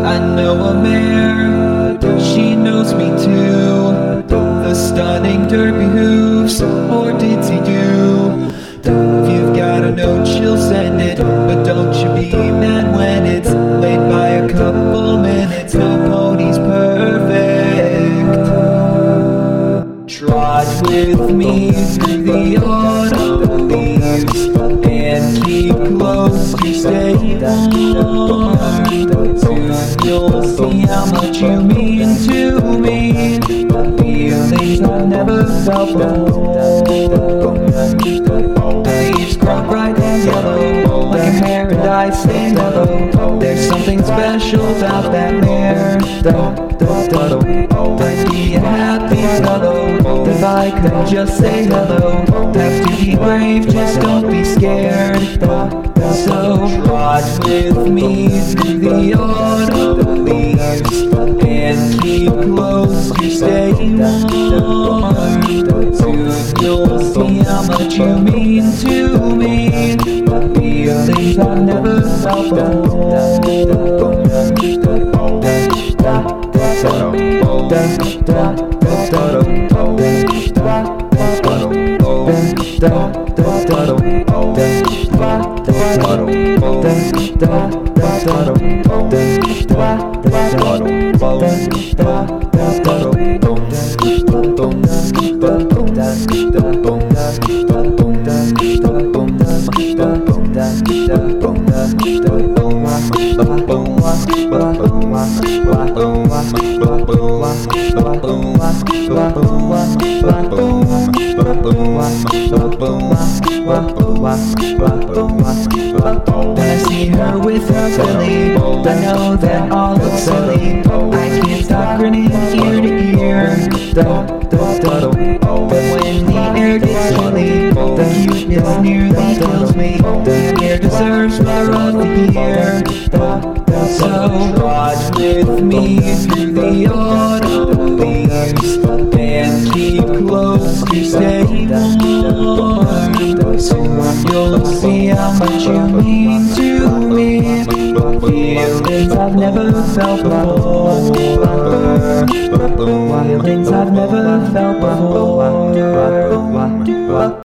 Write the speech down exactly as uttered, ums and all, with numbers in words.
I know a mare, she knows me too. The stunning derby hooves, or did he do? If you've got a note, she'll send it, but don't you be mad when it's late by a couple minutes. No pony's perfect. Trot with me through the autumn leaves and keep close to stay warm. Soon you'll see how much you mean to me. Feelings I've never felt before. Leaves grow bright and yellow, like a paradise and mellow. There's something special about that mare. I'd be a happy fellow if I could just say hello. Have to be brave, just don't be scared. So trot with me through the autumn leaves and keep close to stay warm. Soon you'll see how much you mean to me. Feelings I've never felt before. When I see her with her filly, I know that all looks silly. I can't stop grinning ear to ear. But when the air gets chilly, the cuteness nearly kills me. The air deserves more of the year. So trot with me through the autumn leaves and keep close to stay warm. Soon you'll see how much you mean to me. Feelings I've never felt before. Feelings I've never felt before.